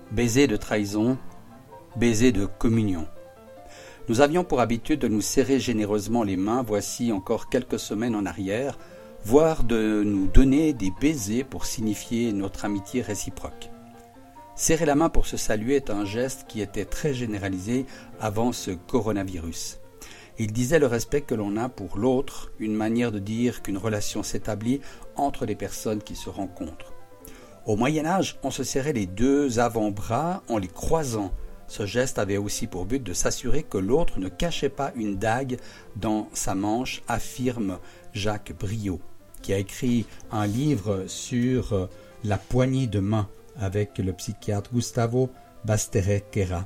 Baiser de trahison, baiser de communion. Nous avions pour habitude de nous serrer généreusement les mains, voici encore quelques semaines en arrière, voire de nous donner des baisers pour signifier notre amitié réciproque. Serrer la main pour se saluer est un geste qui était très généralisé avant ce coronavirus. Il disait le respect que l'on a pour l'autre, une manière de dire qu'une relation s'établit entre les personnes qui se rencontrent. Au Moyen-Âge, on se serrait les deux avant-bras en les croisant. Ce geste avait aussi pour but de s'assurer que l'autre ne cachait pas une dague dans sa manche, affirme Jacques Briot, qui a écrit un livre sur la poignée de main avec le psychiatre Gustavo Basterretxea.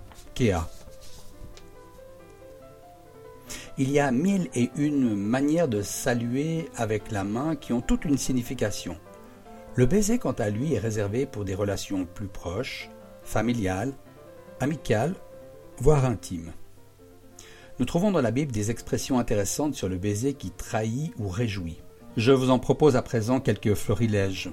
Il y a 1001 manières de saluer avec la main qui ont toute une signification. Le baiser, quant à lui, est réservé pour des relations plus proches, familiales, amicales, voire intimes. Nous trouvons dans la Bible des expressions intéressantes sur le baiser qui trahit ou réjouit. Je vous en propose à présent quelques florilèges.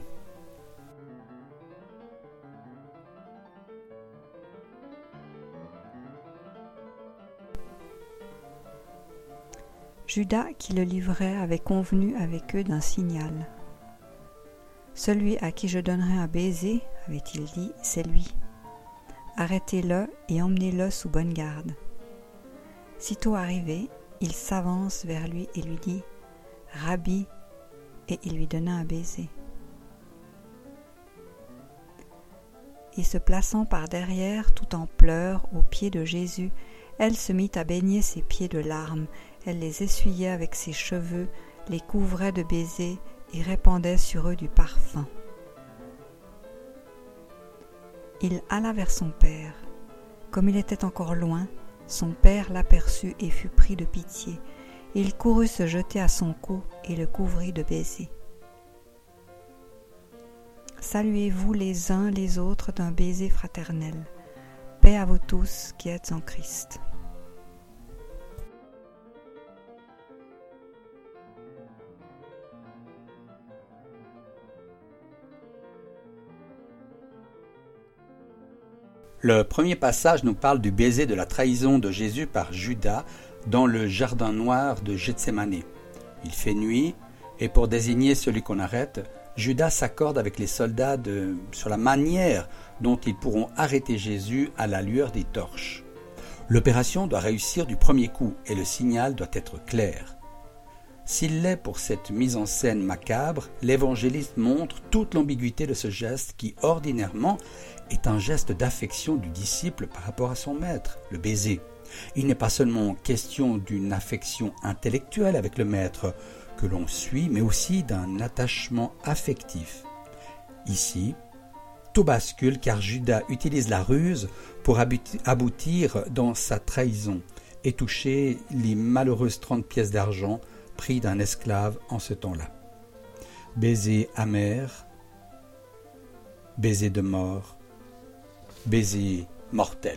Judas qui le livrait avait convenu avec eux d'un signal. Celui à qui je donnerai un baiser, avait-il dit, c'est lui. Arrêtez-le et emmenez-le sous bonne garde. Sitôt arrivé, il s'avance vers lui et lui dit « Rabbi » et il lui donna un baiser. Et se plaçant par derrière, tout en pleurs, aux pieds de Jésus, elle se mit à baigner ses pieds de larmes. Elle les essuyait avec ses cheveux, les couvrait de baisers et répandait sur eux du parfum. Il alla vers son père. Comme il était encore loin, son père l'aperçut et fut pris de pitié. Il courut se jeter à son cou et le couvrit de baisers. Saluez-vous les uns les autres d'un baiser fraternel. Paix à vous tous qui êtes en Christ. Le premier passage nous parle du baiser de la trahison de Jésus par Judas dans le jardin noir de Gethsémani. Il fait nuit et pour désigner celui qu'on arrête, Judas s'accorde avec les soldats sur la manière dont ils pourront arrêter Jésus à la lueur des torches. L'opération doit réussir du premier coup et le signal doit être clair. S'il l'est pour cette mise en scène macabre, l'évangéliste montre toute l'ambiguïté de ce geste qui, ordinairement, est un geste d'affection du disciple par rapport à son maître, le baiser. Il n'est pas seulement question d'une affection intellectuelle avec le maître que l'on suit, mais aussi d'un attachement affectif. Ici, tout bascule car Judas utilise la ruse pour aboutir dans sa trahison et toucher les malheureuses 30 pièces d'argent pris d'un esclave en ce temps-là. Baiser amer, baiser de mort, baiser mortel.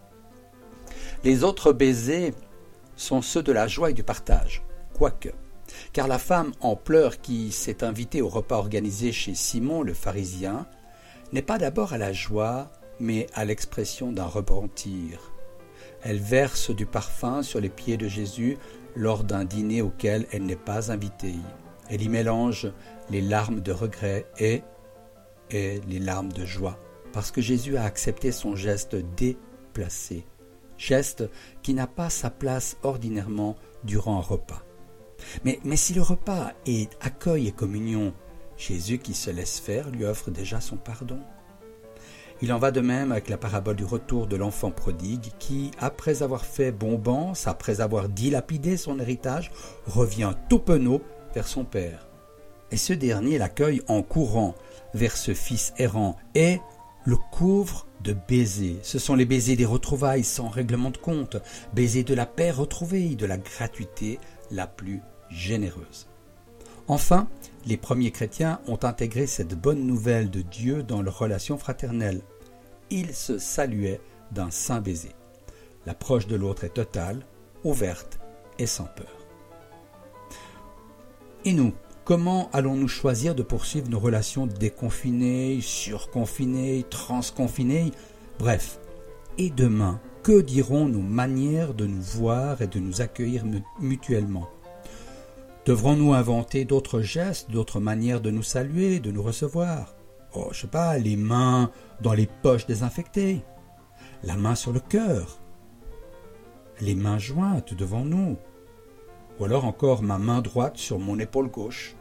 Les autres baisers sont ceux de la joie et du partage, quoique, car la femme en pleurs qui s'est invitée au repas organisé chez Simon le pharisien n'est pas d'abord à la joie, mais à l'expression d'un repentir. Elle verse du parfum sur les pieds de Jésus lors d'un dîner auquel elle n'est pas invitée. Elle y mélange les larmes de regret et les larmes de joie, parce que Jésus a accepté son geste déplacé, geste qui n'a pas sa place ordinairement durant un repas. Mais si le repas est accueil et communion, Jésus qui se laisse faire lui offre déjà son pardon. Il en va de même avec la parabole du retour de l'enfant prodigue qui, après avoir fait bombance, après avoir dilapidé son héritage, revient tout penaud vers son père. Et ce dernier l'accueille en courant vers ce fils errant et le couvre de baisers. Ce sont les baisers des retrouvailles sans règlement de compte, baisers de la paix retrouvée, de la gratuité la plus généreuse. Enfin, les premiers chrétiens ont intégré cette bonne nouvelle de Dieu dans leurs relations fraternelles. Ils se saluaient d'un saint baiser. L'approche de l'autre est totale, ouverte et sans peur. Et nous, comment allons-nous choisir de poursuivre nos relations déconfinées, surconfinées, transconfinées, Bref, et demain, que diront nos manières de nous voir et de nous accueillir mutuellement? Devrons-nous inventer d'autres gestes, d'autres manières de nous saluer, de nous recevoir? Oh, je sais pas, les mains dans les poches désinfectées, la main sur le cœur, les mains jointes devant nous, ou alors encore ma main droite sur mon épaule gauche.